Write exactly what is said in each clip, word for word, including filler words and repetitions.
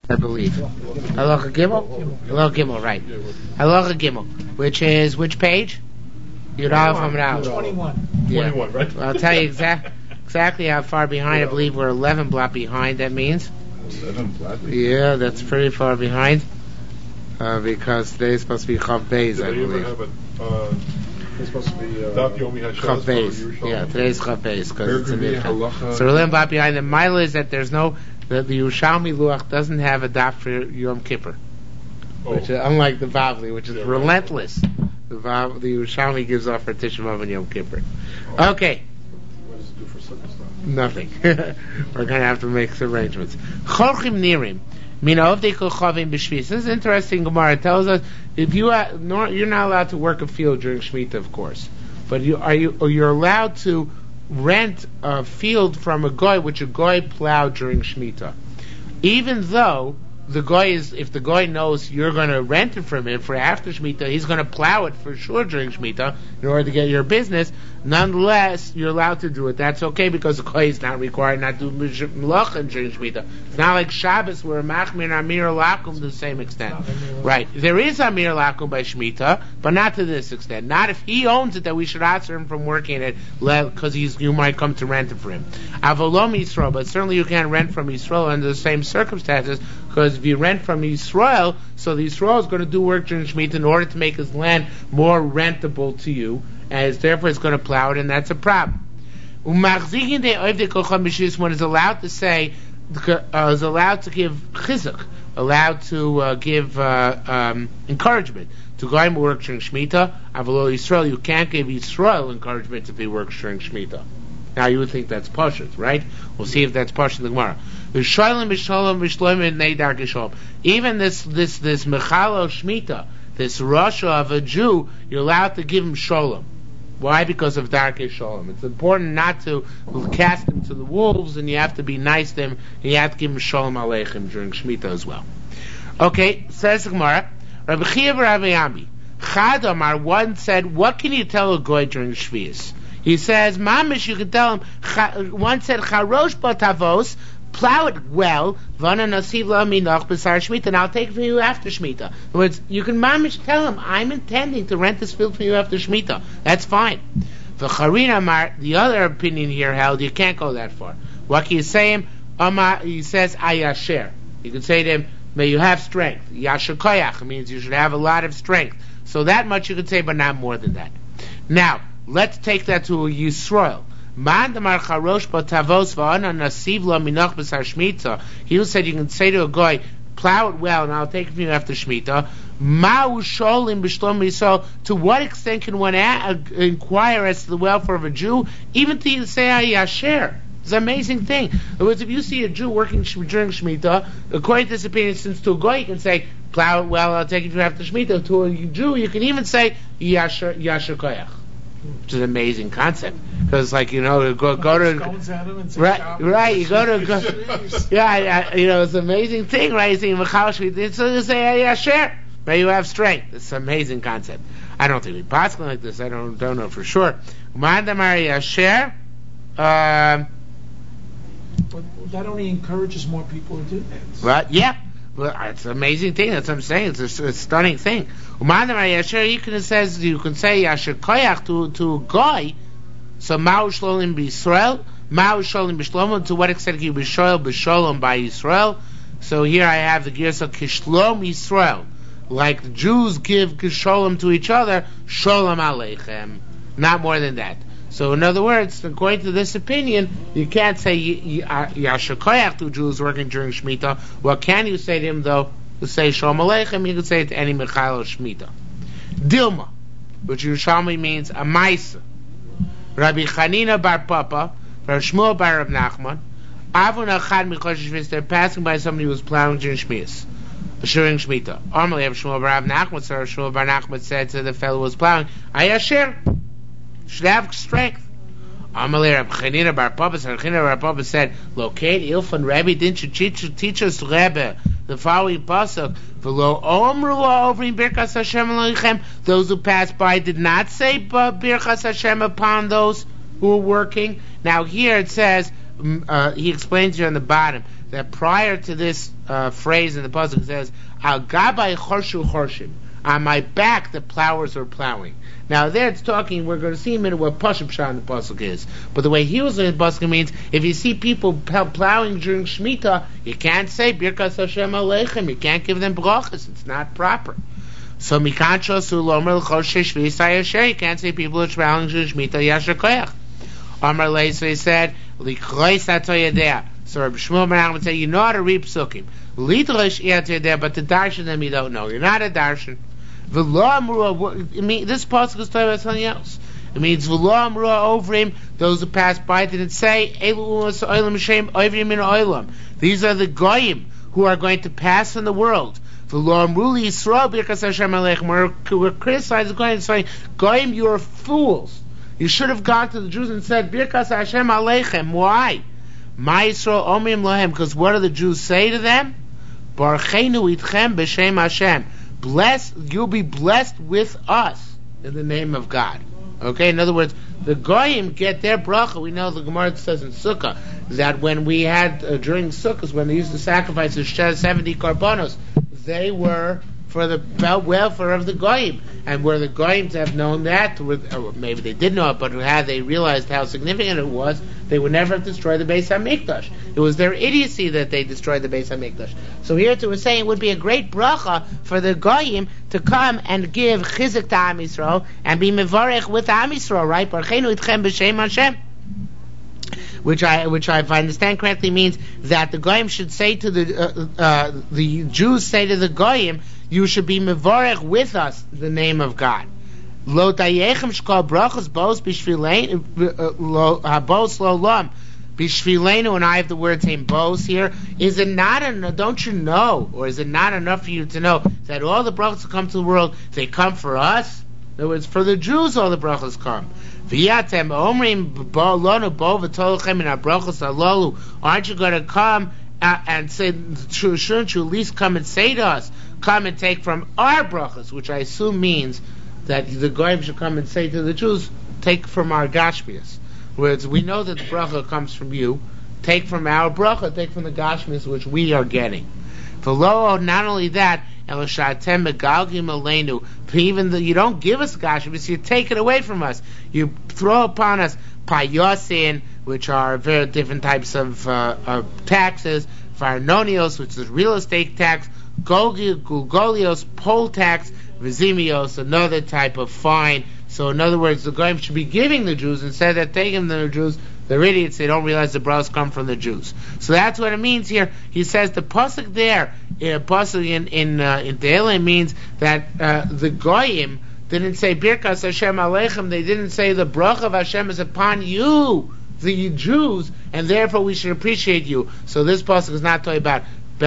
I believe. Halacha Gimel? Halacha Gimel, right. Halacha Gimel, which is which page? Yudal from now. twenty-one. Yeah. twenty-one, right? Well, I'll tell you exact, exactly how far behind. I believe we're eleven blot behind, that means. eleven blot? Yeah, that's pretty far behind. Uh, because today is supposed to be Chav Beis, I believe. Have a, uh, it's supposed to be uh, Chav Beis. Yeah, today's Chav Beis because it's a Halacha. So we're eleven blot behind. The mile is that there's no, the, the Yerushalmi Luach doesn't have a daf for Yom Kippur. Oh. Which is, unlike the Bavli, which is Yeah, relentless. The Vav, the Yerushalmi gives off for Tisha B'Av and Yom Kippur. Okay. What does it do for Sukkot stuff? Nothing. We're going to have to make arrangements. Chorchim Nirim. This is interesting. Gemara tells us if you are, no, you're not allowed to work a field during Shemitah, of course, but you are you or you're allowed to rent a field from a goy which a goy plowed during Shemitah, even though the goy is, if the goy knows you're going to rent it from him for after Shemitah, he's going to plow it for sure during Shemitah in order to get your business. Nonetheless, you're allowed to do it. That's okay because the goy is not required not to do melachim during Shemitah. It's not like Shabbos where machmir and amir lakum to the same extent. Right. There is amir lakum by Shemitah, but not to this extent. Not if he owns it that we should answer him from working it because he's you might come to rent it for him. Avolom Yisrael, but certainly you can't rent from Yisrael under the same circumstances because if you rent from Yisrael, so the Yisrael is going to do work during Shemitah in order to make his land more rentable to you, as therefore it's going to plow it, and that's a problem. One is allowed to say, uh, is allowed to give chizuk, allowed to uh, give uh, um, encouragement to go and work during Shemitah. Avalo Yisrael, you can't give Yisrael encouragement if he works during Shemitah. Now you would think that's pashut, right? We'll see if that's pashut in the Gemara. Even this this this mechalo shmita, this rasha of a Jew, you're allowed to give him shalom. Why? Because of darkei shalom. It's important not to cast him to the wolves, and you have to be nice to him. And you have to give him shalom aleichem during shmita as well. Okay, says the Gemara. Rabbi Chiya Rabbi Ami Chad Amar one said, "What can you tell a goy during Shvius?" He says, Mamish, you can tell him, one said, Charosh Batavos, plow it well, Vana Nasivla Minach Besar Shemitah, and I'll take it from you after Shemitah. In other words, you can Mamish tell him, I'm intending to rent this field from you after Shemitah. That's fine. The Charina Mar, the other opinion here held, you can't go that far. What can you say him? Ama, he says, Ayasher. You can say to him, may you have strength. Yasher Koyach means you should have a lot of strength. So that much you can say, but not more than that. Now, let's take that to Yisrael. He said you can say to a guy, plow it well and I'll take it from you after Shemitah. To what extent can one a- inquire as to the welfare of a Jew? Even to say Ayasher. It's an amazing thing. In other words, if you see a Jew working sh- during Shemitah, according to this opinion, since to a guy you can say, plow it well, I'll take it from you after Shemitah. To a Jew you can even say Yasher Yasher Koyach. Which is an amazing concept because, like you know, go go to right, right. You go to go, yeah, you know, it's an amazing thing, right? You see, it's to say, yeah, share, may you have strength. It's an amazing concept. I don't think we possibly like this. I don't don't know for sure. Mandamari share. But that only encourages more people to do that. Right? Yeah. Well, it's an amazing thing. That's what I'm saying. It's a, a stunning thing. You can says you can say Yasher Koyach to to a guy. So Ma'u Shlolim b'Yisrael, Ma'u Shlolim b'Shlomo. To what extent can you be Shoel b'Sholom by Yisrael? So here I have the Girsa Kishlom Yisrael, like the Jews give Kisholom to each other, Sholom Aleichem. Not more than that. So in other words, according to this opinion, you can't say Yasher Koyach to Jews working during Shemitah. What can you say to him though? You say Shalom Aleichem, you can say it to any Mechal Shemitah. Dilma, which Yerushalmi means a Maisa. Rabbi Chanina bar Papa, Rabbi Shmuel bar Rav Nachman, Avon Achad Mikosh Shvius, they're passing by somebody who was plowing during Shmius, during Shemitah. Normally, Rabbi Shmuel bar Rav Nachman, so Rabbi Shmuel bar Nachman said to the fellow who was plowing, Ayasher, should have strength. Amalei Rab Chanina bar Papa, Rab Chanina bar Papa said, locate Ilfan Rebbe, didn't you teach, teach us Rebbe the following pasuk? V'lo omru ovrim birkas Hashem aleichem. Those who passed by did not say birkas Hashem upon those who were working. Now here it says, uh, he explains here on the bottom, that prior to this uh, phrase in the pasuk it says, "Al gabai chorshu chorshim." On my back, the plowers are plowing. Now there it's talking, we're going to see in a minute what Pashup Shah in the pasuk is. But the way he was in the pasuk means, if you see people plowing during Shemitah, you can't say, Birkas Hashem Aleichem, you can't give them brachas, it's not proper. So Mikancho Sulomer L'choshesh V'Yisayasher, you can't say people are plowing during Shemitah, Yasher Koyach. Amar Lei, so he said, L'chrois Atoyadeh. So Rabbi Shmuel Ben would say, you know how to read psukim. L'idrosh Atoyadeh, but to darshan them you don't know. You're not a darshan. V'lo amru, it mean, this pasuk is talking about something else. It means v'lo amru over him, those who passed by didn't say, Elu umas oilam shem ovrim in oilam. These are the goyim who are going to pass in the world. V'lo amru li Yisrael birkas Hashem aleichem. We're criticizing the goyim, saying, goyim, you are fools. You should have gone to the Jews and said, birkas Hashem aleichem. Why? Ma Yisrael omrim lohem, because what do the Jews say to them? Barchenu itchem b'shem Hashem. Bless, you'll be blessed with us in the name of God. Okay, in other words, the goyim get their bracha. We know the Gemara says in Sukkah that when we had uh, during Sukkahs, when they used to sacrifice the seventy korbanos, they were for the welfare of the goyim. And where the goyim have known that, or maybe they did know it, but had they realized how significant it was, they would never have destroyed the Beis HaMikdash. It was their idiocy that they destroyed the Beis HaMikdash. So here too, we're saying it would be a great bracha for the goyim to come and give chizuk to Am Yisrael and be mevarech with Am Yisrael, right? Barchenu itchem b'shem Hashem. Which I, which I, if I understand correctly, means that the goyim should say to the uh, uh, the Jews say to the goyim, you should be mevarech with us the name of God. Lo tayechem shkol brachos bos b'shvileinu habos lo lam b'shvileinu, and I have the word saying bos here. Is it not enough? Don't you know, or is it not enough for you to know that all the brachos that come to the world, they come for us? In other words, for the Jews, all the brachos come. V'yatem omrim bo lonu bo v'tolchem in our brachos alolu. Aren't you going to come uh, and say? Shouldn't you at least come and say to us? Come and take from our brachas, which I assume means that the goyim should come and say to the Jews, take from our gashmias. Whereas we know that the bracha comes from you, take from our bracha, take from the gashmias which we are getting. V'lo, not only that, eloshatem megalgim aleinu, even though you don't give us gashmias, you take it away from us. You throw upon us payosin, which are very different types of, uh, of taxes, varnonios, which is real estate tax, Gulgolios, poll tax, Vizimios, another type of fine. So in other words, the goyim should be giving the Jews instead of taking the Jews. They're idiots, they don't realize the brachos come from the Jews. So that's what it means here. He says the pasuk there, uh, pasuk in in uh, in Tehillim means that uh, the goyim didn't say Birkas Hashem Aleichem. They didn't say the bracha of Hashem is upon you, the Jews, and therefore we should appreciate you. So this pasuk is not talking about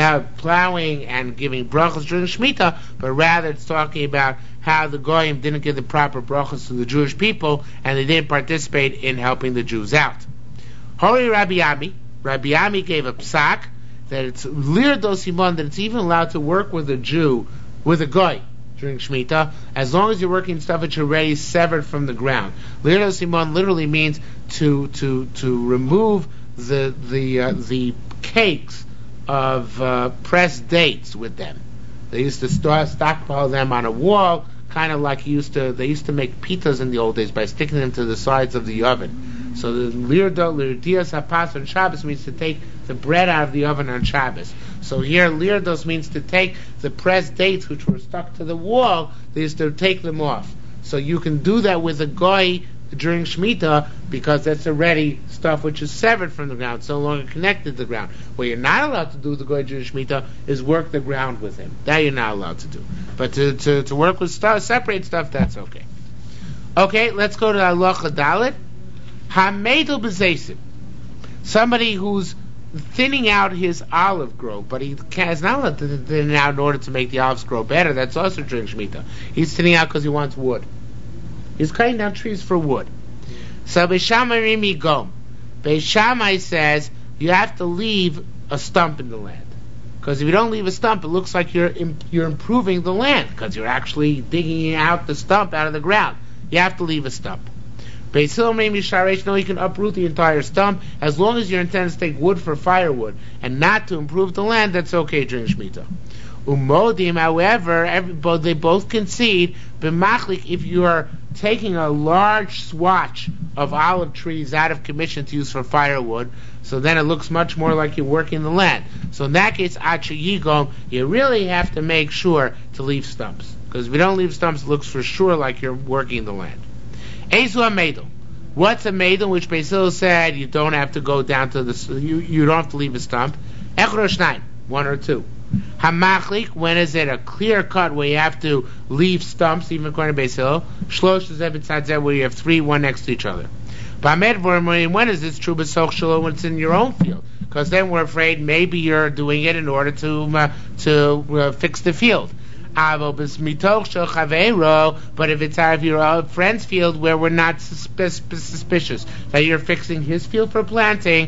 plowing and giving brachos during Shemitah, but rather it's talking about how the goyim didn't give the proper brachos to the Jewish people, and they didn't participate in helping the Jews out. Holy Rabbi Ami, Rabbi Ami gave a psak that it's lir do simon, that it's even allowed to work with a Jew, with a goy during Shemitah, as long as you're working stuff that's already severed from the ground. Lir do simon literally means to to to remove the the uh, the cakes of uh, pressed dates with them. They used to store, stockpile them on a wall, kind of like used to. They used to make pitas in the old days by sticking them to the sides of the oven. So the lirdo lirdias hapas on Shabbos means to take the bread out of the oven on Shabbos. So here lirdos means to take the pressed dates which were stuck to the wall. They used to take them off. So you can do that with a goy during Shemitah, because that's already stuff which is severed from the ground, so no longer connected to the ground. What you're not allowed to do with the goy during Shemitah is work the ground with him. That you're not allowed to do. But to to, to work with stuff, separate stuff, that's okay. Okay, let's go to Halacha Dalet. Hamedel b'zeisim. Somebody who's thinning out his olive grove, but he is not allowed to thin it out in order to make the olives grow better. That's also during Shemitah. He's thinning out because he wants wood. He's cutting down trees for wood. So Beis Shammai Rimi Gom. Beis Shammai says you have to leave a stump in the land, because if you don't leave a stump, it looks like you're you're improving the land, because you're actually digging out the stump out of the ground. You have to leave a stump. Beis Hillel made misharesh. No, you can uproot the entire stump as long as your intent is to take wood for firewood and not to improve the land. That's okay during Shemitah. Umodim, however, every, both, they both concede. B'machlik, if you are taking a large swatch of olive trees out of commission to use for firewood, so then it looks much more like you're working the land. So in that case, achayigom, you really have to make sure to leave stumps, because if you don't leave stumps, it looks for sure like you're working the land. Ezu hamedel. What's a medel? Which Beis Hillel said you don't have to go down to the you you don't have to leave a stump. Echad or shnayim, one or two. Hamachlik, when is it a clear cut where you have to leave stumps, even according to Beis Hillel? Shlosh zeh where you have three, one next to each other. When is this true? When it's in your own field, because then we're afraid maybe you're doing it in order to uh, to uh, fix the field. But if it's out of your friend's field where we're not suspicious that you're fixing his field for planting,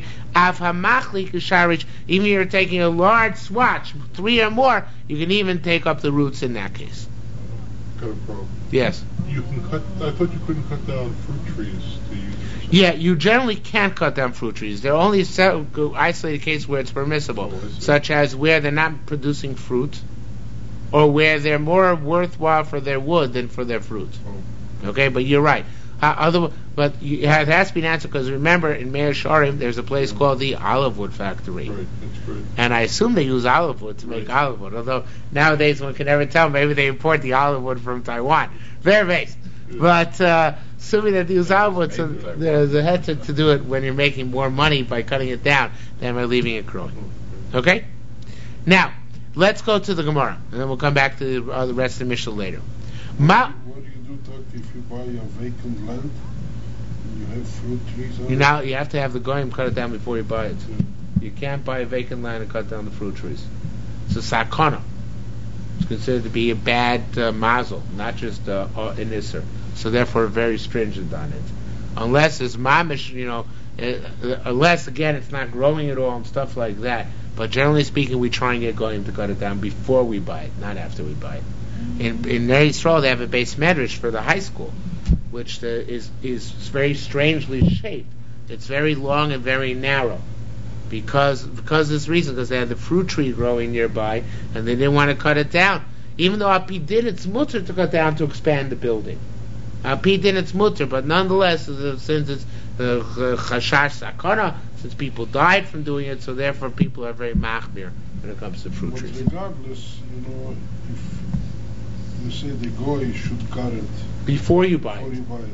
even if you're taking a large swatch, three or more, you can even take up the roots in that case. Got a problem. Yes. You can cut. I thought you couldn't cut down fruit trees to use. Yeah, you generally can't cut down fruit trees. There are only isolated cases where it's permissible, Oh, such as where they're not producing fruit, or where they're more worthwhile for their wood than for their fruit. Oh. Okay, but you're right. Uh, other, but you, it has to be an answer, because remember, in Meir Sharim, there's a place called the Olive Wood Factory. Right, that's great. And I assume they use olive wood to make Right. olive wood, although nowadays one can never tell. Maybe they import the olive wood from Taiwan. Very base. Yeah. But uh, assuming that they use olive wood, so there's a head to, to do it when you're making more money by cutting it down than by leaving it growing. Okay? Now, let's go to the Gemara, and then we'll come back to the, uh, the rest of the Mishnah later. Ma- What do you do, Doc, if you buy a vacant land and you have fruit trees on you it? now you have to have the goyim cut it down before you buy it. You can't buy a vacant land and cut down the fruit trees. It's a sakana. It's considered to be a bad uh, mazel, not just uh, uh, an isser. So therefore, very stringent on it. Unless it's mamish, you know, uh, unless again it's not growing at all and stuff like that. But generally speaking, we try and get going to cut it down before we buy it, not after we buy it. In in Ner Yisrael, they have a base medrash for the high school, which uh, is is very strangely shaped. It's very long and very narrow. Because because of this reason, because they had the fruit tree growing nearby, and they didn't want to cut it down. Even though Api did, it's mutter to cut down to expand the building. Api did, it's mutter, but nonetheless, since it's the uh, chashash sakana, since people died from doing it, so therefore people are very machmir when it comes to fruit But trees. regardless, you know, if you say the goy should cut it Before you buy before it. you buy it,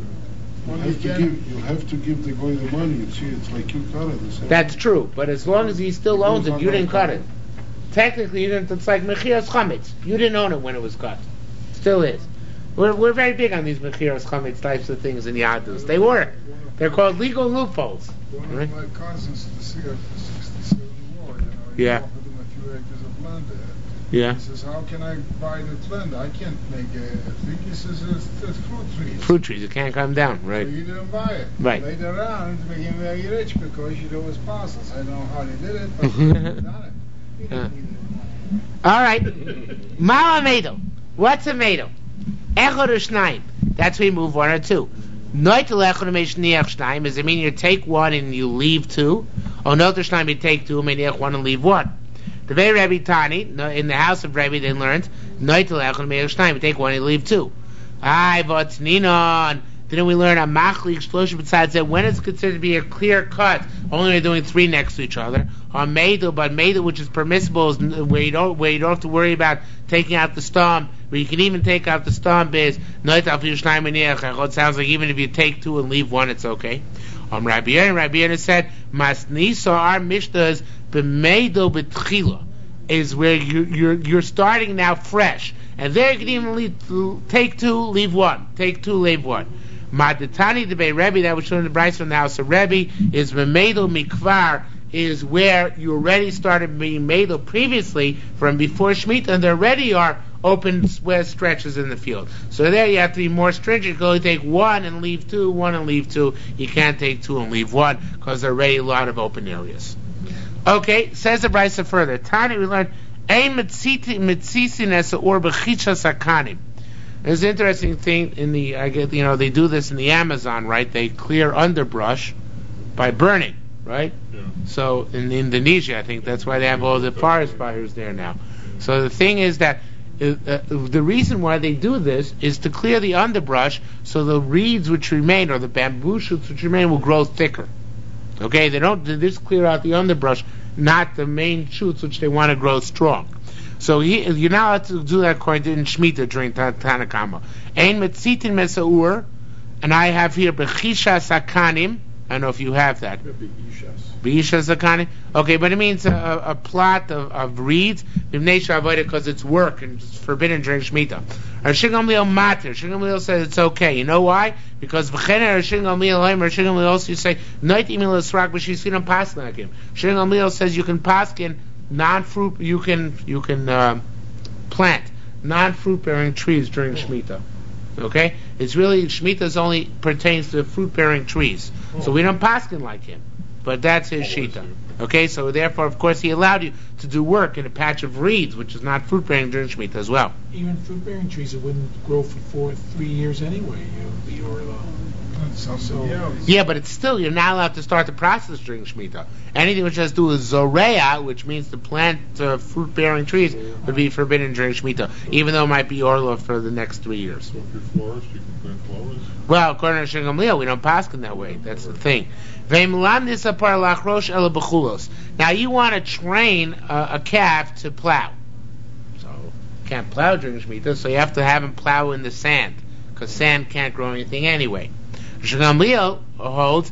you Well, have you to can- give you have to give the goy the money. You see, it's like you cut it. the same- That's true, but as long as he still owns it, you didn't cut it. Technically, you didn't. It's like mechiras chametz. You didn't own it when it was cut. Still is. We're we're very big on these mechiras chametz types of things in Yadus. They work. They're called legal loopholes. One Right? of my cousins, the C F sixty-seven war, you know, he Yeah. offered him a few acres of land there. Yeah. He says, how can I buy that land? I can't make a thing. He says, it's, it's fruit trees. Fruit trees, you can't cut them down, So right? you didn't buy it. Right. Later on, it became very rich because you know his parcels. I don't know how they did it, but he done it. He Yeah. didn't need it. All right. Mala meidel. What's a meidel? Echad or shnayim. That's where you move one or two. Noitel echad or meishniach shnayim. Does it mean you take one and you leave two? Or noitel shnayim you take two, meiniach one and leave one? The very Rebbe Tani, in the house of Rebbe, they learned noitel echad or meiniach shnayim. You take one and you leave two. Ay, but ninon. Didn't we learn a machli explosion besides that when it's considered to be a clear cut, only when you're doing three next to each other, or meidel, but meidel which is permissible is where you don't where you don't have to worry about taking out the stump, where you can even take out the stump is noitel fi shnayim meiniach. It sounds like even if you take two and leave one, it's okay. Um, Rabbi Yehuda, Rabbi Yehuda said, Masnisa, our mishnahs b'meidel b'tchila is where you, you're you're starting now fresh, and there you can even leave, take two, leave one, take two, leave one. Maditani debei Rebbe, that was shown in the Bryce from the house of Rebbe, is b'meidel mikvar, is where you already started being meidel previously from before Shemitah, and there already are open square stretches in the field. So there you have to be more stringent. You can only take one and leave two, one and leave two. You can't take two and leave one because there are already a lot of open areas. Okay, says the Bryce further. Tani, we learned, Ein mitzisin es or b'chichas hakanim. There's an interesting thing in the, I get, you know, they do this in the Amazon, right? They clear underbrush by burning, right? Yeah. So in Indonesia, I think that's why they have all the forest fires there now. So the thing is that uh, uh, the reason why they do this is to clear the underbrush so the reeds which remain or the bamboo shoots which remain will grow thicker. Okay, they don't they just clear out the underbrush, not the main shoots which they want to grow strong. So he, you're not allowed to do that according to in Shemitah during ta- Tanakama. Ein metzitin mesaur, and I have here bechisha sakanim. I don't know if you have that. Be'isha sakanim. Okay, but it means a, a plot of, of reeds because it's work and it's forbidden during Shemitah. Rishon Gamliel matir. Rishon Gamliel says it's okay. You know why? Because v'chener Rishon Gamliel Rishon Gamliel also say noit imil esrak b'shisinam pasnakim. Rishon Gamliel says you can paskin non-fruit. You can you can uh, plant non-fruit bearing trees during Shemitah. Okay, it's really Shemitah only pertains to fruit bearing trees. So we don't paskin like him, but that's his shita. Okay, so therefore, of course, he allowed you to do work in a patch of reeds, which is not fruit bearing during Shemitah as well. Even fruit bearing trees, it wouldn't grow for four, three years anyway. You, you're, uh, so, yeah, but it's still, you're not allowed to start the process during Shemitah. Anything which has to do with zoreya, which means to plant uh, fruit bearing trees, would be forbidden during Shemitah, even though it might be orla for the next three years. So if you're florist, you can plant flowers? Well, according to Rishon Gamliel, we don't paskin that way. That's the thing. Now you want to train a, a calf to plow. So you can't plow during Shemitah, so you have to have him plow in the sand, because sand can't grow anything anyway. Rishon Gamliel holds,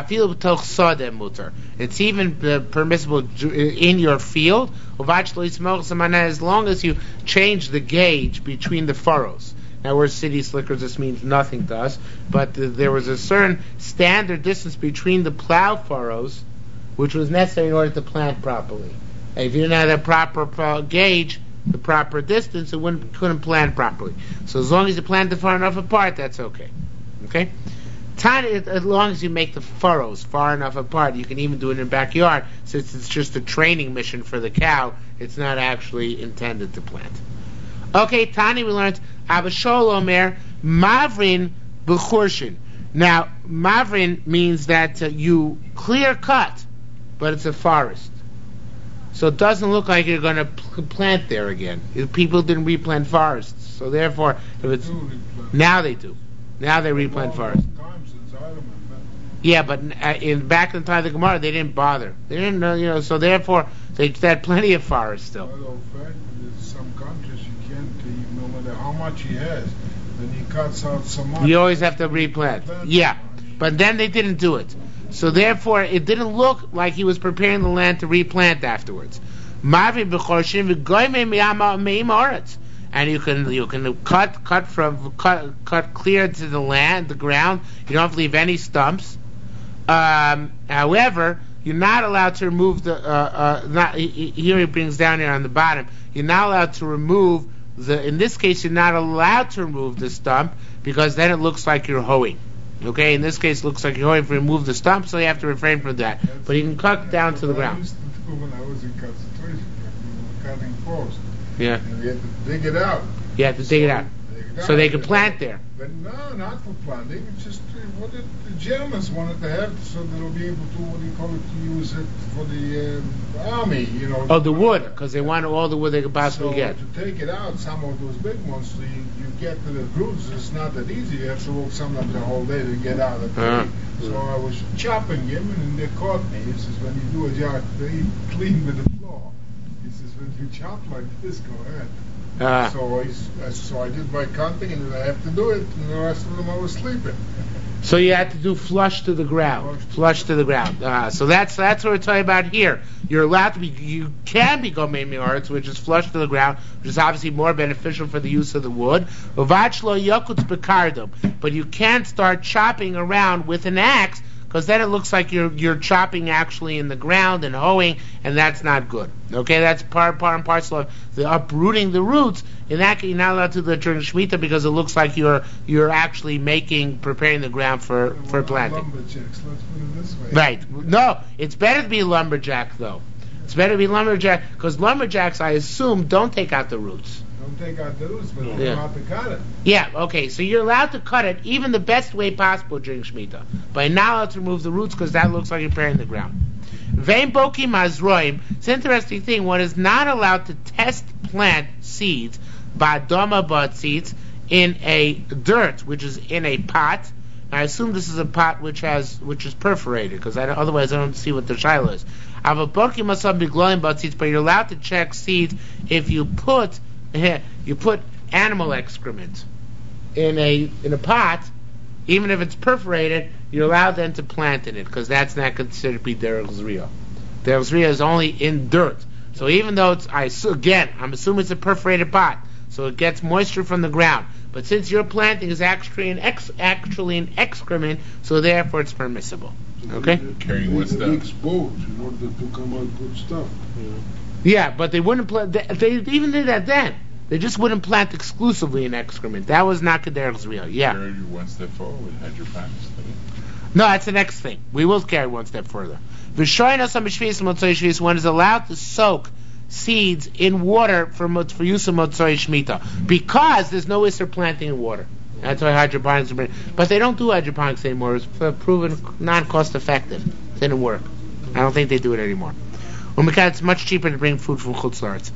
it's even uh, permissible in your field, as long as you change the gauge between the furrows. Now we're city slickers, this means nothing to us, but uh, there was a certain standard distance between the plow furrows which was necessary in order to plant properly. And if you didn't have that proper uh, gauge, the proper distance, it wouldn't, couldn't plant properly. So as long as you plant it far enough apart, that's okay. Okay? Tiny, as long as you make the furrows far enough apart, you can even do it in the backyard, since it's just a training mission for the cow, it's not actually intended to plant. Okay, Tani, we learned Abishol Omer Mavrin B'churshin. Now, Mavrin means that uh, you clear cut, but it's a forest, so it doesn't look like you're going to pl- plant there again. People didn't replant forests, so therefore, if it's now they do, now they replant forests. Yeah, but uh, in back in the time of the Gemara, they didn't bother. They didn't, uh, you know. So therefore, they had plenty of forests still. Well, in fact, in some countries you can't, even no matter how much he has, then he cuts out some much. You always have to replant. Yeah, but then they didn't do it. So therefore, it didn't look like he was preparing the land to replant afterwards. And you can you can cut cut from cut cut clear to the land, the ground. You don't have to leave any stumps. Um, however, you're not allowed to remove the. Uh, uh, not here he brings down here on the bottom. You're not allowed to remove the. In this case, you're not allowed to remove the stump because then it looks like you're hoeing. Okay, in this case, it looks like you're hoeing. If you remove the stump, so you have to refrain from that. That's but you can cut down to the ground. I used to do when I was in concentration camp, we were cutting forest. Yeah. And we had to dig it out. You have to dig it out. So they can plant there. But no, not for planting. It's just uh, what the, the Germans wanted to have, so they'll be able to, what do you call it, to use it for the um, army, you know. Oh, the wood, because they wanted all the wood they could possibly so get. to take it out, some of those big ones, so you, you get to the roots, it's not that easy. You have to walk sometimes the whole day to get out of the Uh-huh. tree. So I was chopping him, and they caught me. He says, when you do a job, very clean with the floor. He says, when you chop like this, go ahead. Uh, So I, so I did my counting, and then I have to do it, and the rest of them I was sleeping. so you had to do flush to the ground, flush to the ground. Uh, so that's that's what we're talking about here. You're allowed to be, you can be gomei mi'aretz, which is flush to the ground, which is obviously more beneficial for the use of the wood. But you can't start chopping around with an axe, because then it looks like you're you're chopping actually in the ground and hoeing, and that's not good. Okay, that's part part and parcel of the uprooting the roots. In that case, you're not allowed to do that during Shemitah because it looks like you're you're actually making preparing the ground for for planting. Lumberjacks, let's put it this way. Right? No, it's better to be lumberjack though. It's better to be lumberjack because lumberjacks, I assume, don't take out the roots. No, Don't take out the roots, but Yeah. you're allowed to cut it. Yeah, okay, so you're allowed to cut it even the best way possible during Shemitah. But you're not allowed to remove the roots because that looks like you're preparing the ground. Vein boki mazroim. It's an interesting thing. One is not allowed to test plant seeds, ba'adama bud seeds, in a dirt, which is in a pot. I assume this is a pot which has which is perforated, because I don't, otherwise I don't see what the shiloh is. I have a boki masam beglowing bud seeds, but you're allowed to check seeds if you put you put animal excrement in a in a pot. Even if it's perforated, you're allowed then to plant in it, because that's not considered to be derech zriya. Derech zriya is only in dirt. So even though it's, I again, I'm assuming it's a perforated pot, so it gets moisture from the ground. But since your planting is actually an ex, actually an excrement, so therefore it's permissible. Okay? Carrying one step. Exposed in order to come out good stuff. Yeah, but they wouldn't plant. They, they even did that then. They just wouldn't plant exclusively in excrement. That was not derech zriya. Yeah. Carry you one step forward with hydroponics. No, that's the next thing. We will carry one step further. One is allowed to soak seeds in water for for use of Motzoi Shemitah, because there's no Isser planting in water. That's why hydroponics are. But they don't do hydroponics anymore. It's proven non-cost effective. It didn't work. I don't think they do it anymore. It's much cheaper to bring food from Chutz La'aretz.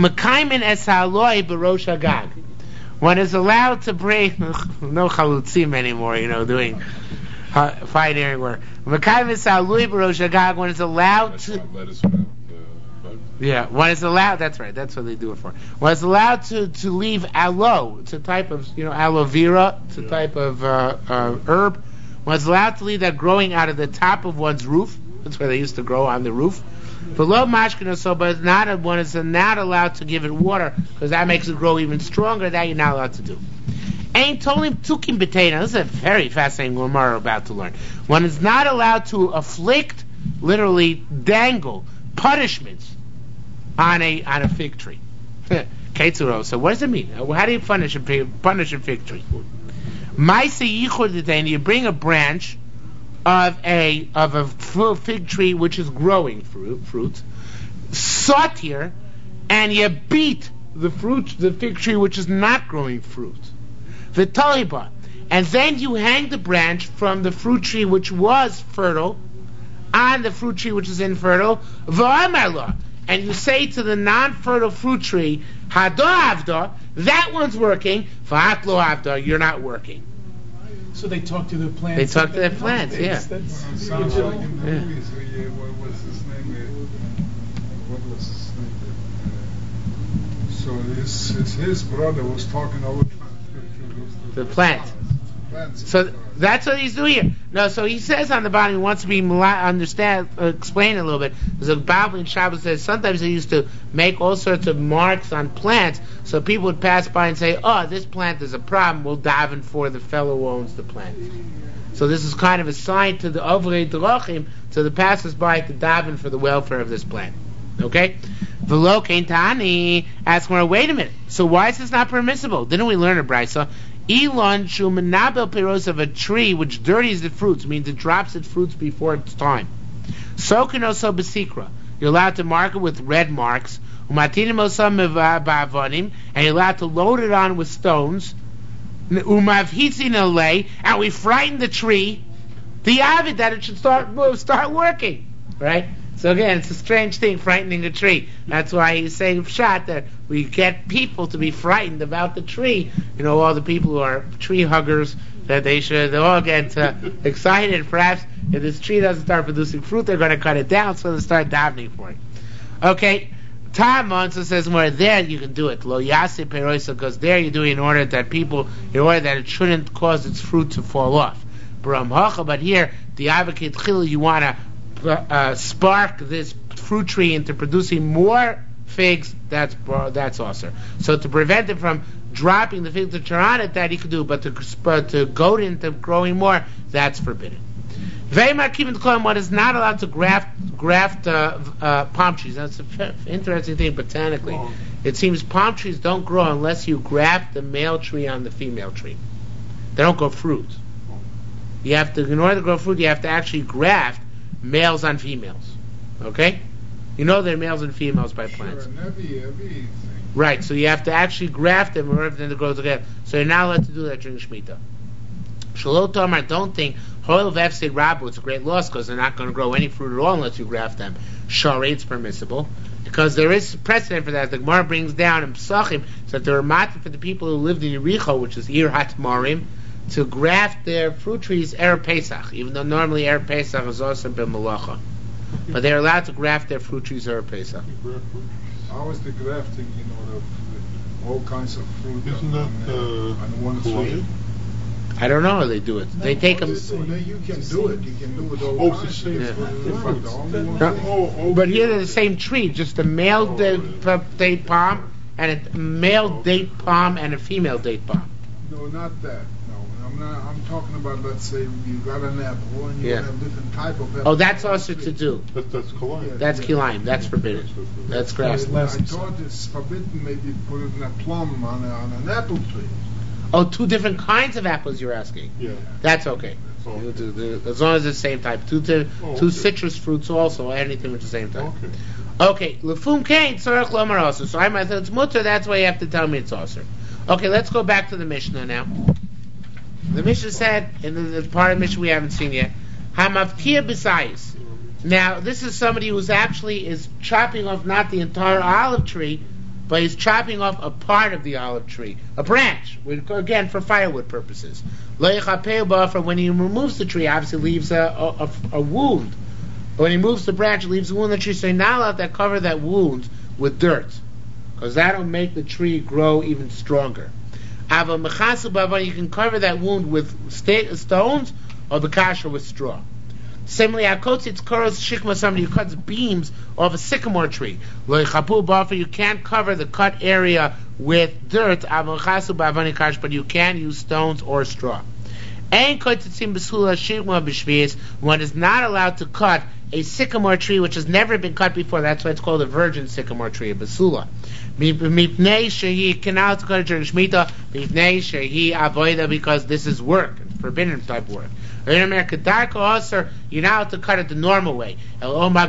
One is allowed to bring no chalutzim anymore, you know, doing uh, pioneering work. One is allowed to. Yeah, one is allowed. That's right. That's what they do it for. One is allowed to, to leave aloe. It's a type of you know aloe vera. It's a type of uh, uh, herb. One is allowed to leave that growing out of the top of one's roof. That's where they used to grow, on the roof. Below mashkin so, but it's not one is not allowed to give it water, because that makes it grow even stronger. That you're not allowed to do. Ain't tolim tukim betena. This is a very fascinating Gemara we're about to learn. One is not allowed to afflict, literally dangle punishments on a on a fig tree. Ketzuro. So what does it mean? How do you punish a fig, punish a fig tree? Ma'aseh yichud detena. You bring a branch of a of a fig tree which is growing fruit, fruit, satir, and you beat the fruit, the fig tree which is not growing fruit, the taliba, and then you hang the branch from the fruit tree which was fertile on the fruit tree which is infertile, v'amarla, and you say to the non-fertile fruit tree, hado avda, that one's working, v'at lo avda, you're not working. So they talk to the plants. They talk to the plants, yeah. That's, that's Well, it sounds like in the Yeah. movies, uh, yeah, what was his name? Uh, what was his name? So his, his, his brother was talking over The plant. plants. So that's what he's doing here. No, so he says on the bottom, he wants to be understand, uh, explain it a little bit. There's a Bible in Shabbos says sometimes they used to make all sorts of marks on plants, so people would pass by and say, "Oh, this plant is a problem. We'll daven for the fellow who owns the plant." So this is kind of a sign to the Ovrei Drachim, to the passers-by, to daven for the welfare of this plant. Okay? V'lo kein ta'ani. Ask more. Wait a minute. So why is this not permissible? Didn't we learn a brayso? Elon shumanabel piros, of a tree which dirties the fruits, means it drops its fruits before its time. So can also besikra. You're allowed to mark it with red marks. Umatinim osam ba'avonim, and you're allowed to load it on with stones. Umavhitzin alei, and we frighten the tree. The avid that it should start start working, right? So again, it's a strange thing, frightening a tree. That's why he's saying shot that we get people to be frightened about the tree. You know, all the people who are tree huggers, that they should all get uh, excited. Perhaps if this tree doesn't start producing fruit, they're going to cut it down, so they start davening for it. Okay, Tom also says more there you can do it. Lo yase peroisa, because there you do it in order that people, in order that it shouldn't cause its fruit to fall off. But here, the advocate chil, you want to Uh, spark this fruit tree into producing more figs, that's that's awesome. So to prevent it from dropping the figs that are on it, that he could do, but to, but to goad it into growing more, that's forbidden. One is not allowed to graft graft uh, uh, palm trees. That's an interesting thing botanically. It seems palm trees don't grow unless you graft the male tree on the female tree. They don't grow fruit. You have to, in order to grow fruit, you have to actually graft males on females. Okay? You know they're males and females by plants. Sure, and every, everything Right, so you have to actually graft them in order for them to grow together. So you're not allowed to do that during Shemitah. Shalot Tomar, don't think, Hoil Vefsid Rabu, it's a great loss because they're not going to grow any fruit at all unless you graft them. Sharei, it's permissible. Because there is precedent for that. The Gemara brings down in Pesachim that there are matzah for the people who lived in Yericho, which is Ir HaTmarim, to graft their fruit trees Erev Pesach, even though normally Erev Pesach is also been Malacha. But they're allowed to graft their fruit trees Erev Pesach. How is the grafting, you know, the, all kinds of fruit Isn't on, that uh, uh, on one Hawaiian? tree? I don't know how they do it. They take them. No, you can do it. You can do it all Oh, it's the kinds. same It's fruit. different. The only one No, thing- Oh, oh, But here they're the same tree, just a male Oh, date, yeah. p- date palm and a male date palm and a female date palm. No, not that. No, I'm not. I'm talking about. Let's say you got an apple and you Yeah. have different type of apple. Oh, that's also to do. That, that's Kalayim. That's kilayim. That's forbidden. That's grass. I thought it's forbidden. Maybe put it in a plum on, a, on an apple tree. Oh, two different kinds of apples you're asking. Yeah. That's okay. Okay. You'll do the- As long as it's the same type. Two t- Oh, two okay. citrus fruits also, anything with the same type. Okay. Okay, lefum kain tzorach lomar also. So I might say it's mutter. That's why you have to tell me it's also. Okay, let's go back to the Mishnah now. The Mishnah said in the, the part of the Mishnah we haven't seen yet, hamavtia b'sayis. Now this is somebody who's actually is chopping off not the entire olive tree, but he's chopping off a part of the olive tree, a branch, again for firewood purposes. Lo yechapeu ba'afar, when he removes the tree, obviously leaves a, a, a, a wound. When he moves the branch, it leaves a wound in the tree, so you're not allowed to cover that wound with dirt, because that'll make the tree grow even stronger. Ava mechasu ba'afar, you can cover that wound with sta- stones or the kasha with straw. Similarly, akotzitz koros shikma, somebody who cuts beams off a sycamore tree. Lo yichapu ba'afar, you can't cover the cut area with dirt, ava mechasu ba'avani kash, but you can use stones or straw. Ein kotitzim b'sula shikma b'shvius, one is not allowed to cut a sycamore tree which has never been cut before. That's why it's called a virgin sycamore tree, a basula. Mipnei shehi cannot cut it during Shemitah. Mipnei shehi avoida, because this is work, forbidden type work. You're not allowed to cut it the normal way. You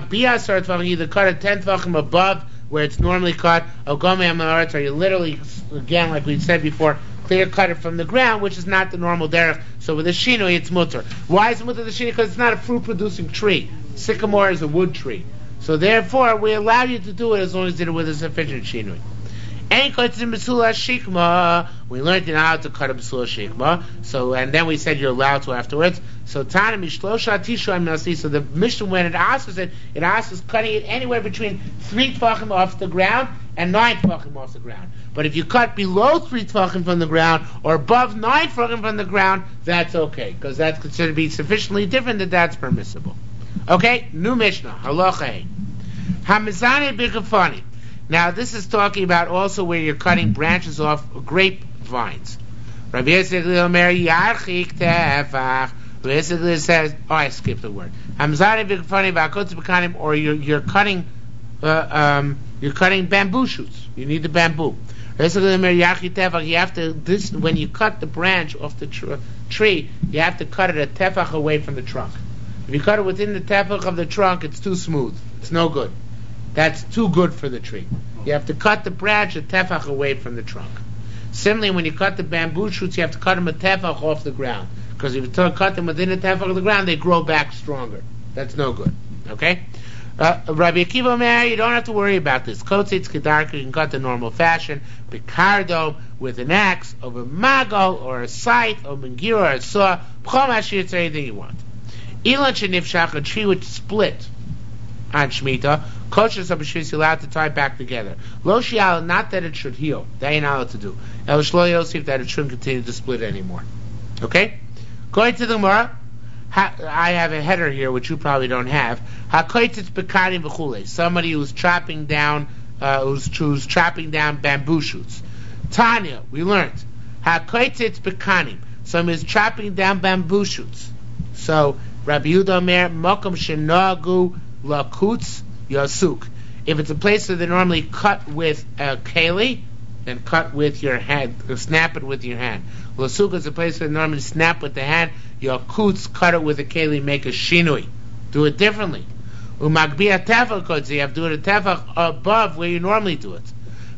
either cut it ten tvachim above where it's normally cut, or you literally, again, like we said before, clear cut it from the ground, which is not the normal derech. So with the shinui, it's mutter. Why is it mutter the shinui? Because it's not a fruit-producing tree. Sycamore is a wood tree. So therefore, we allow you to do it as long as you did it with a sufficient shinui. We learned you know how to cut a basula shikma. So and then we said you're allowed to afterwards. So Tana Mishlosha Tisha Nasi. So the Mishnah when it asks it, it asks cutting it anywhere between three tvachim off the ground and nine tvachim off the ground. But if you cut below three tvachim from the ground or above nine tvachim from the ground, that's okay, because that's considered to be sufficiently different that that's permissible. Okay, new Mishnah. Halacha Hamizane B'Kafani. Now this is talking about also where you're cutting branches off grape vines. Rabbi Yisrael Omer Yarchik Tefach. Rabbi Yisrael says, oh, I skipped the word. Hamizane B'Kafani V'Akotz B'Kanim, or you're you're cutting uh, um, you're cutting bamboo shoots. You need the bamboo. Rabbi Yisrael Omer Yarchik Tefach. You have to this when you cut the branch off the tr- tree, you have to cut it a tefach away from the trunk. If you cut it within the tefach of the trunk, it's too smooth. It's no good. That's too good for the tree. You have to cut the branch a tefach away from the trunk. Similarly, when you cut the bamboo shoots, you have to cut them a tefach off the ground. Because if you cut them within the tefach of the ground, they grow back stronger. That's no good. Okay? Uh, Rabbi Akiva Omer, you don't have to worry about this. Kotzitz kedarka, you can cut the normal fashion. Picardo, with an axe, of a mago, or a scythe, or a mengira, or a saw. Pchom ashir, it's anything you want. Ilan shenifshach, a tree which split on Shemitah, kosher sabashvis, you're allowed to tie it back together. Lo shial, not that it should heal. That ain't allowed to do. El shlo yosef, that it shouldn't continue to split anymore. Okay? Going to the Gemara, ha, I have a header here which you probably don't have. Hakoitzitz bekanim v'chule. Somebody who's chopping down, uh, who's, who's chopping down bamboo shoots. Tanya, we learned. Hakoitzitz bekanim. Somebody who's chopping down bamboo shoots. So Rabbi Yehuda Omer, Mokom shenagu lakutz yasuk. If it's a place where they normally cut with a keli, then cut with your hand, or snap it with your hand. Lasuk is a place where they normally snap with the hand. Yakutz, cut it with a keli, make a shinui. Do it differently. Umagbiya tefach kodzi, you have to do it a tefach above where you normally do it.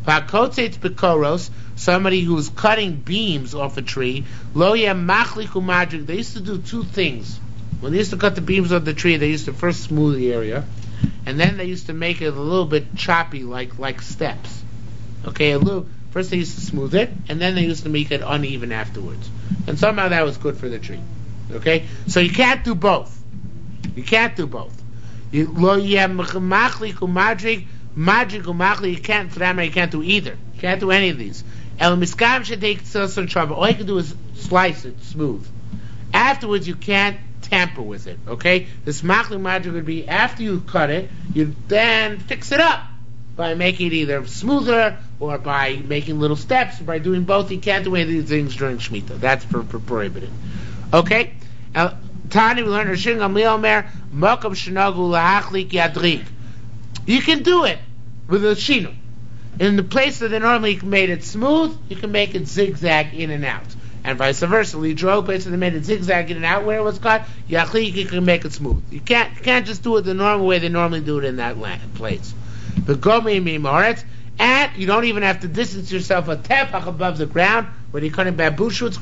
V'hakotzet bekoros, somebody who's cutting beams off a tree, lo yem machliku madrig. They used to do two things. When they used to cut the beams of the tree, they used to first smooth the area, and then they used to make it a little bit choppy, like like steps. Okay, a little. First they used to smooth it, and then they used to make it uneven afterwards. And somehow that was good for the tree. Okay, so you can't do both. You can't do both. You lo yem machliku madrig. Magic or machli, you can't, for that matter, you can't do either. You can't do any of these. El miskam should take some trouble. All you can do is slice it smooth. Afterwards, you can't tamper with it. Okay? This machli magic would be after you cut it, you then fix it up by making it either smoother or by making little steps. Or by doing both, you can't do any of these things during Shemitah. That's for, for prohibited. Okay? El, Tani, we learned Rishon Gamliel Omer, Mokum Shenogu Lahachlik Yadrik. You can do it with a shinu. In the place that they normally made it smooth, you can make it zigzag in and out. And vice versa. You draw a place that they made it zigzag in and out where it was cut, yachlik, you can make it smooth. You can't you can't just do it the normal way they normally do it in that land, place. But gomi mimoretz, and you don't even have to distance yourself a tefach above the ground. When you're cutting bamboo shoots,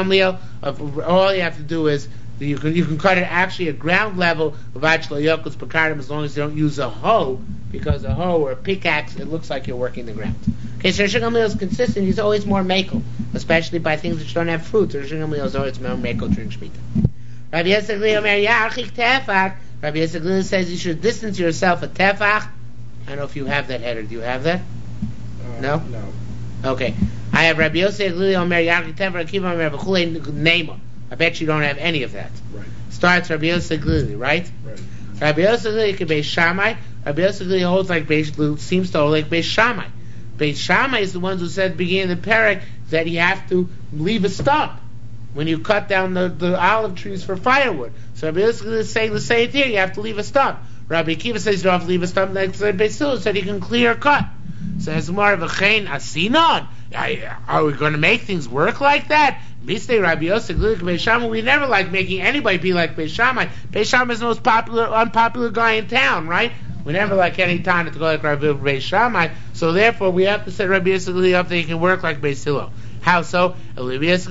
all you have to do is you can you can cut it actually at ground level of as long as you don't use a hoe, because a hoe or a pickaxe, it looks like you're working the ground. Okay, so Rishon Gamliel is consistent. He's always more makel, especially by things which don't have fruit. So Rishon Gamliel is always more makel during Shemitah. Rabbi Yosef Tefach. Rabbi Yosef says you should distance yourself a tefach. I don't know if you have that header. Do you have that? Uh, no? No. Okay. I have Rabbi Yosef Omer Yachik Tefach Akiva Omer B'chulei Neima. I bet you don't have any of that. Right. Starts Rabbi Yosef Glili, right? Right. Rabbi Yosef Glili could be Shammai. Rabbi Yosef Glili holds like Beis, seems to hold like Beis Shammai. Beis Shammai is the ones who said at the beginning of the parak that you have to leave a stump when you cut down the, the olive trees for firewood. So Rabbi Yosef Glili is saying the same thing. You have to leave a stump. Rabbi Akiva says you don't have to leave a stump. Like Beis Hillel said you can clear cut. So as more of a chen asinon. Are we going to make things work like that? Mistake Rabbi Yosef Glili Beis Shammai. We never like making anybody be like Beis Shammai. Beis Shammai is the most popular, unpopular guy in town, right? We never like any time to go like Rabbi Beis Shammai. So therefore, we have to set Rabbi Yosef Glili up that he can work like Beis Hillel. How so? Rabbi Yosef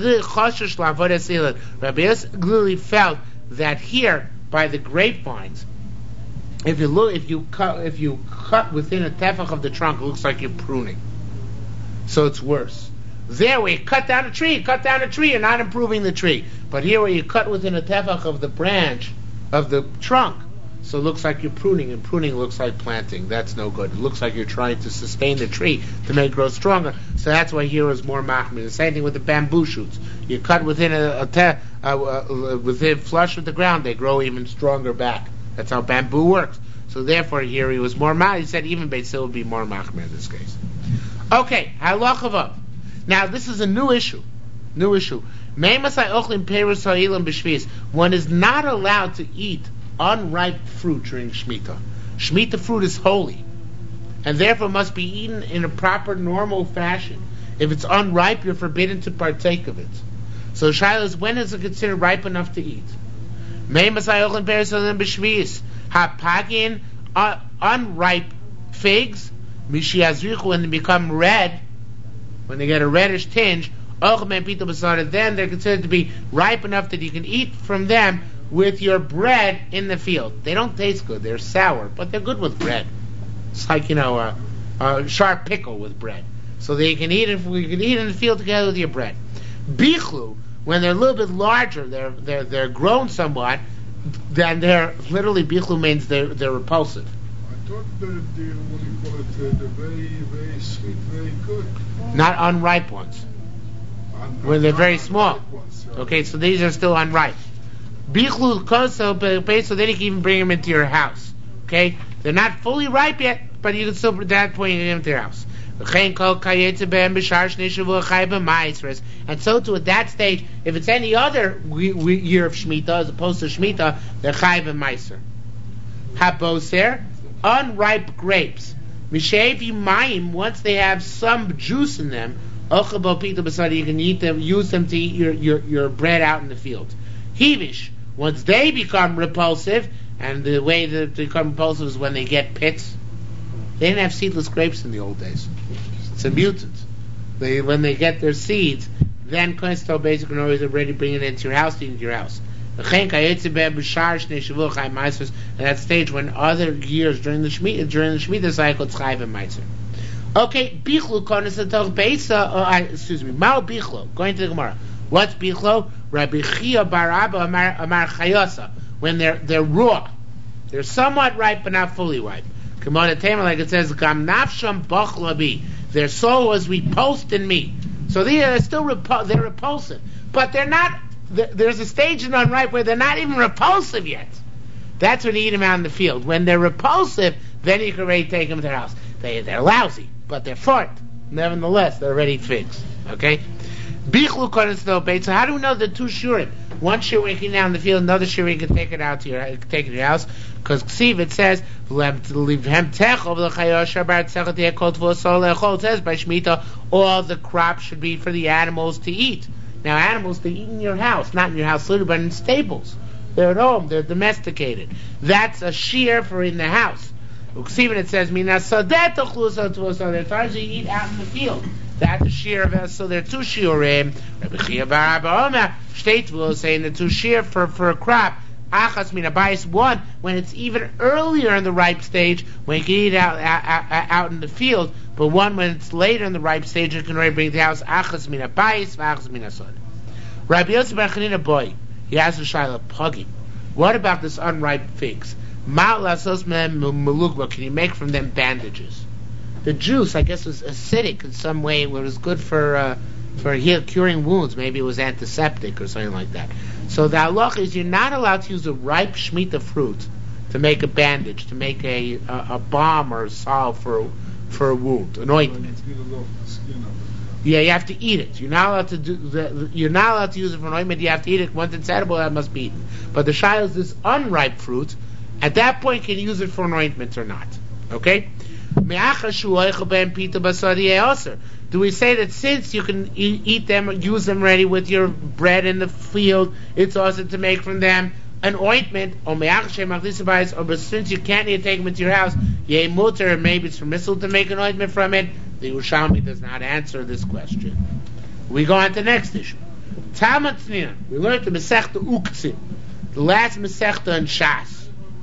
Glili felt that here by the grapevines, if you look, if you cut, if you cut within a tefach of the trunk, it looks like you're pruning. So it's worse. There, where you cut down a tree, you cut down a tree, you're not improving the tree. But here, where you cut within a tefach of the branch of the trunk, so it looks like you're pruning, and pruning looks like planting. That's no good. It looks like you're trying to sustain the tree to make it grow stronger. So that's why here is more machmir. The same thing with the bamboo shoots. You cut within a, a te, uh, uh, within flush with the ground, they grow even stronger back. That's how bamboo works. So therefore, here he was more machmir. He said even Beis Hillel would be more machmir in this case. Okay, halachavav. Now this is a new issue. New issue. One is not allowed to eat unripe fruit during Shemitah. Shemitah fruit is holy, and therefore must be eaten in a proper, normal fashion. If it's unripe, you're forbidden to partake of it. So, Shaila is, when is it considered ripe enough to eat? Hapagin, uh, unripe figs, when they become red, when they get a reddish tinge, then they're considered to be ripe enough that you can eat from them with your bread in the field. They don't taste good; they're sour, but they're good with bread. It's like, you know, a, a sharp pickle with bread. So they can eat it. You can eat it in the field together with your bread. Bichlu, when they're a little bit larger, they're they're they're grown somewhat. Then they're literally bichlu means they're they're repulsive. I thought the, the what do you call it? Uh, the very very sweet, very good. Not unripe ones. Un- when they're very small. Ones, yeah. Okay, so these are still unripe. Bichlu koso, so then you can even bring them into your house. Okay, they're not fully ripe yet, but you can still at that point you can into your house. And so too at that stage, if it's any other we, we, year of Shemitah as opposed to Shemitah, they're chayv and meiser. Haboser, unripe grapes. Mishevi mayim, once they have some juice in them, you can eat them, use them to eat your, your, your bread out in the field. Hivish, once they become repulsive, and the way that they become repulsive is when they get pits. They didn't have seedless grapes in the old days. It's a mutant. They when they get their seeds, then Kohen Gadol basically always already bring it into your house, to into your house. At that stage, when other years during the Shemitah, during the Shemitah cycle, it's Chayv and Meiser. Okay, Bichlu Konis Atoch Beisa. Excuse me, Mal Bichlu. Going to the Gemara. What's Bichlu? Rabbi Chia Bar Abba Amar Amar Chayasa. When they're they're raw, they're somewhat ripe but not fully ripe. Kamona Tamer, like it says, Gam Nafsham Bachlabi. Their soul was repulsed in me. So they are still repu- they're repulsive, but they're not. There's a stage in unripe where they're not even repulsive yet. That's when you eat them out in the field. When they're repulsive, then you can already take them to their house. They, they're lousy, but they're fart. Nevertheless, they're already fixed. Okay? Bichlu konis no beit. So how do we know the two shurim? One shur we can down in the field, another shur you can take it out to your take it to your house. Because Ksiv it says it says by Shemitah all the crops should be for the animals to eat. Now animals they eat in your house, not in your house literally, but in stables. They're at home, they're domesticated. That's a shear for in the house. Ksiv it says mina sadet so there are times you eat out in the field. That's a shear of so there are two shiurim. Rabbi Chia Bar Abba Omer Shteit will saying the two shear for for a crop. Achas mina bais one when it's even earlier in the ripe stage when you can eat out, out out in the field, but one when it's later in the ripe stage you can already bring it to the house. Achas mina bais, achas mina son. Rabbi Yosef Bar Chanina boy, he asked the Shaila Puggy, what about this unripe figs? Ma'al lasos mem melugma, can you make from them bandages? The juice, I guess, was acidic in some way. It was good for uh, for heal, curing wounds. Maybe it was antiseptic or something like that. So the halach is you're not allowed to use a ripe Shemitah fruit to make a bandage, to make a a, a balm or a salve for for a wound, an ointment. Yeah, you have to eat it. You're not allowed to do. The, you're not allowed to use it for an ointment. You have to eat it. Once it's edible, that must be eaten. But the shayla is this unripe fruit. At that point, can you use it for an ointment or not? Okay. Do we say that since you can eat, eat them, use them ready with your bread in the field, it's also to make from them an ointment, or since you can't even take them into your house, maybe it's permissible to make an ointment from it? The Yerushalmi does not answer this question. We go on to the next issue. Talmud Tzninan. We learned the Masechta Uktzim, the last Masechta in Shas.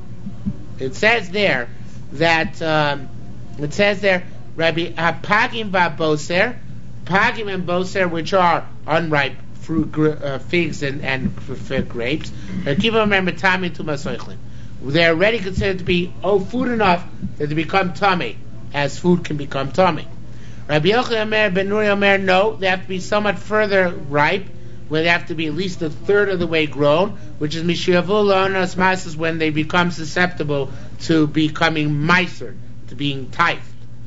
It says there that um, it says there Rabbi Pagim va Boser, Pagim and Boser, which are unripe fruit, uh, figs and, and f- f- grapes. Keep remember Tami to Masoichlin. They're already considered to be oh food enough that they become tummy, as food can become tummy. Rabbi Yochanan Omer Ben Nuri Omer, no, they have to be somewhat further ripe, where they have to be at least a third of the way grown, which is Mishiavul Onas Masas, when they become susceptible to becoming meiser, to being typed.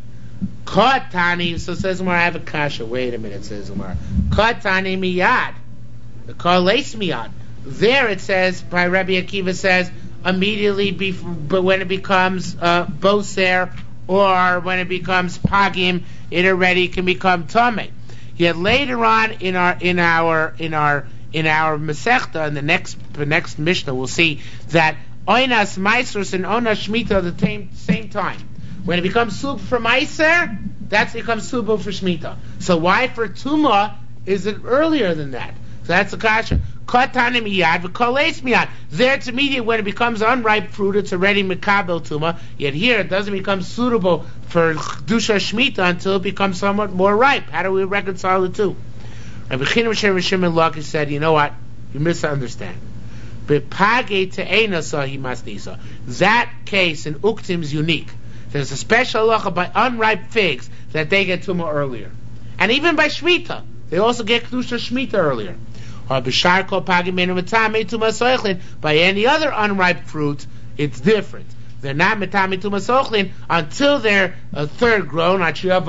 Katani, so says Umar, I have a kasha. Wait a minute, says Umar. Katani miyad. The kalace miyad. There it says, by Rabbi Akiva says, immediately, before, but when it becomes uh, boser, or when it becomes pagim, it already can become tamei. Yet later on in our in our in our in our Masechta, in the next the next Mishnah, we'll see that oinas meisers and onas shmita are the same same time. When it becomes sub for meiser, that becomes subu for shmita. So why for tuma is it earlier than that? So that's the kasha. Katanim miyad v'koleis miyad. There it's immediate when it becomes unripe fruit. It's already mekabel tuma. Yet here it doesn't become suitable for Kedusha Shemitah until it becomes somewhat more ripe. How do we reconcile the two? Rabbi Chinuch Shimon Lakish said, you know what? You misunderstand. B'pagei te'ena sahi masnisa. That case in Uktim is unique. There's a special halacha by unripe figs that they get tuma earlier, and even by Shemitah they also get Kedusha Shemitah earlier. Or b'sharko pagimenu metame tuma soichlin. By any other unripe fruit, it's different. They're not metame tuma soichlin until they're a third grown,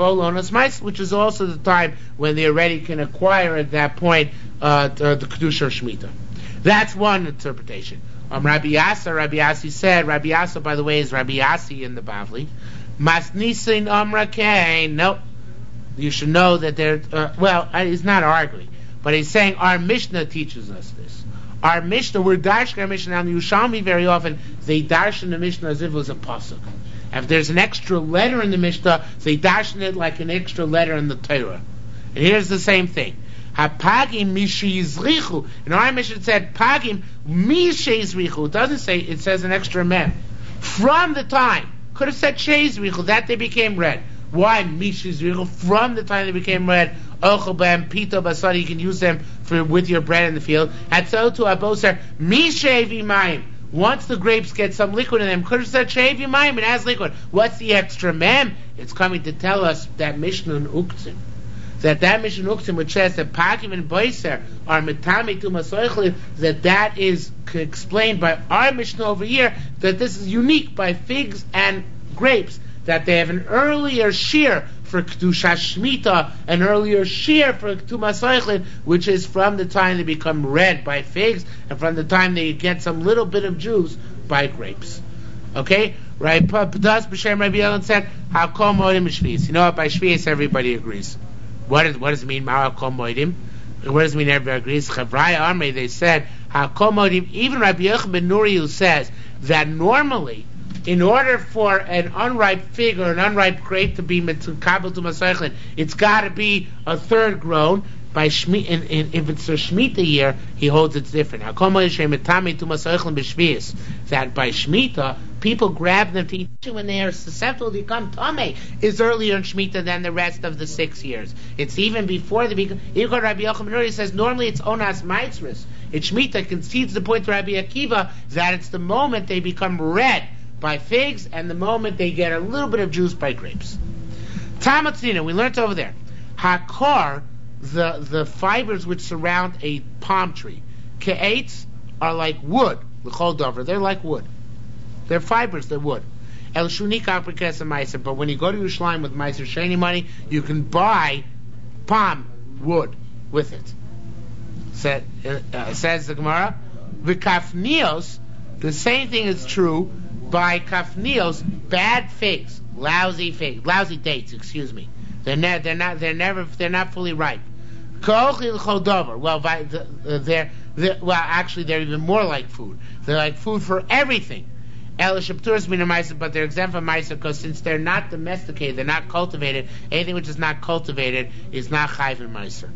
which is also the time when they already can acquire at that point uh, the Kedusha Shemitah. That's one interpretation. Um, Rabbi Yasa, Rabbi Yasi said, Rabbi Yasa, by the way, is Rabbi Yasi in the Bavli. Masnisin Amra Kain. Nope. You should know that they're, uh, well, he's not arguing, but he's saying our Mishnah teaches us this. Our Mishnah, we're darshing our Mishnah, and the Yerushalmi very often, they darshan the Mishnah as if it was a pasuk. If there's an extra letter in the Mishnah, they dashen it like an extra letter in the Torah. And here's the same thing. Hapagim mishizrichu. In our Mishnah it said pagim mishizrichu. It doesn't say, it says an extra mem. From the time, could have said shezrichu, that they became red. Why mishizrichu? From the time they became red, ochobem, pito, basari, you can use them for with your bread in the field. And so to aboser, mishevi mayim. Once the grapes get some liquid in them, could have said shevi mayim, it has liquid. What's the extra mem? It's coming to tell us that Mishnah and Uktzim. That that Mishnah Uktzim, which says that Pakim and Boiser are Metame to Masoichli, that that is explained by our Mishnah over here, that this is unique by figs and grapes, that they have an earlier shear for Kedusha Shmita, an earlier shear for Tumas Oichlin, which is from the time they become red by figs, and from the time they get some little bit of juice by grapes. Okay? Right? Padas B'Shem Rabbi Yelon said, Hakol Moedim Shvius. You know what? By Shvius everybody agrees. What, is, what does it mean, Hakol Moedim? What does it mean everybody agrees? Chavrai Armei, they said, Hakol Moedim, even Rabbi Yochanan ben Nuri, who says that normally, in order for an unripe fig or an unripe grape to be kabel to masaychlin, it's got to be a third grown. By shmi, in, in, if it's a shmita year, he holds it's different. That by shmita, people grab them to eat when they are susceptible to become tame is earlier in shmita than the rest of the six years. It's even before the become. Even Rabbi Yochanan says normally it's onas maitzris. It's shmita concedes the point to Rabbi Akiva that it's the moment they become red by figs and the moment they get a little bit of juice by grapes. Tamatzina, we learned over there. Hakar, the the fibers which surround a palm tree. Ke'etz are like wood. L'chol dover, they're like wood. They're fibers, they're wood. El shunik aprikes and meiser. But when you go to Yerushalayim with meiser sheni money, you can buy palm wood with it. Said, uh, says the Gemara. V'kafnios, the same thing is true by kafnios, bad figs, lousy figs, lousy dates. Excuse me. They're ne- they're not they're never they're not fully ripe. Well, they're, they're well actually they're even more like food. They're like food for everything. But they're exempt from Maisa because since they're not domesticated, they're not cultivated. Anything which is not cultivated is not chayv in Maisa.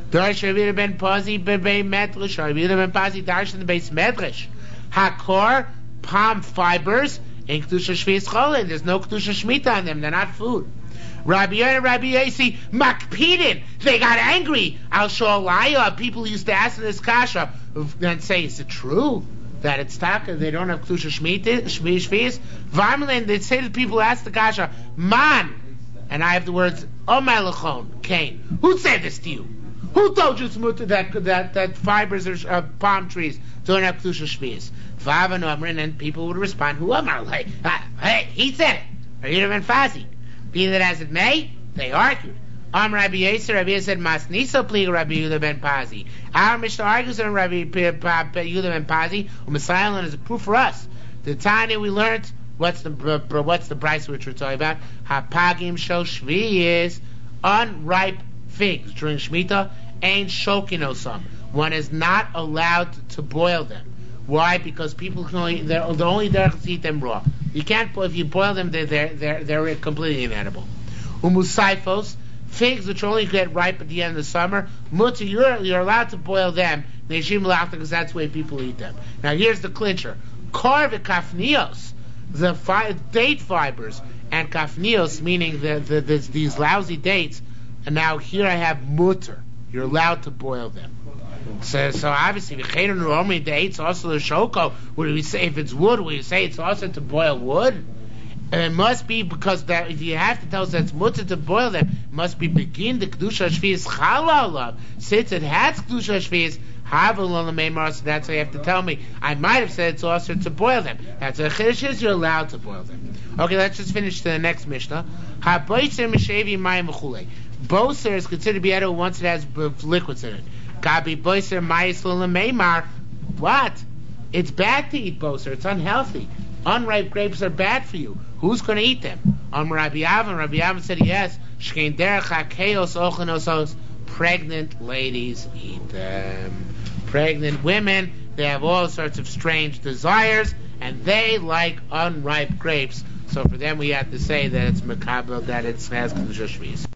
Hakor, palm fibers, in Kedusha Shvius Cholin. There's no Kedusha Shmita on them. They're not food. Rabbi Yochanan and Rabbi Yossi makpidin. They got angry. Al Sholaya. People used to ask in this kasha and say, "Is it true that it's taka? They don't have Kedusha Shmita Shvius?" Varmelin. They say to people who ask the kasha, "Man," and I have the words Omelachon Cain. Who said this to you? Who told you that that that fibers of uh, palm trees don't have Kedusha Shvius? Vav and and people would respond, "Who am I? Hey, he said it." Rabbi Yehuda ben Pazi. Be that as it may, they argued. Am Rabbi Yossi, Rabbi Yossi said, "Mas niso pliga Rabbi Yehuda ben Pazi." Our Mishnah argues on Rabbi Yehuda ben Pazi. U'Mesayilon is a proof for us. The Tanya we learned. What's the what's the price which we're talking about? Hapagim shel shviyis, unripe figs during Shemitah, ain't shokinosam. One is not allowed to boil them. Why? Because people can only they're the only derech to eat them raw. You can't if you boil them, they're they're they're, they're completely inedible. Umusaifos, figs which only get ripe at the end of the summer, mutter you're you're allowed to boil them. Neishim lachta because that's the way people eat them. Now here's the clincher: kar v'kafnios, the fi- date fibers, and kafnios meaning the, the, the these lousy dates. And now here I have mutter. You're allowed to boil them. So, so obviously, the dates also the shoko. Would we say if it's wood? Would you say it's also to boil wood? And it must be because that if you have to tell us that it's mutter to boil them, it must be begin the kedusha shvius chalalav. Since it has kedusha shvius, havelon lemeimar. So that's why you have to tell me. I might have said it's also to boil them. That's a chiddush is you're allowed to boil them. Okay, let's just finish to the next mishnah. Haboiser mishevi mayim v'chulei. Boser is considered to be edible once it has liquids in it. Gabi boser ma'isl meimar. What? It's bad to eat boser. It's unhealthy. Unripe grapes are bad for you. Who's going to eat them? Um, Rabbi Avin. Rabbi Avin said yes. Shkein derech hakeos ochenosos. Pregnant ladies eat them. Pregnant women, they have all sorts of strange desires, and they like unripe grapes. So for them, we have to say that it's makabel, that it has kedusha shvis.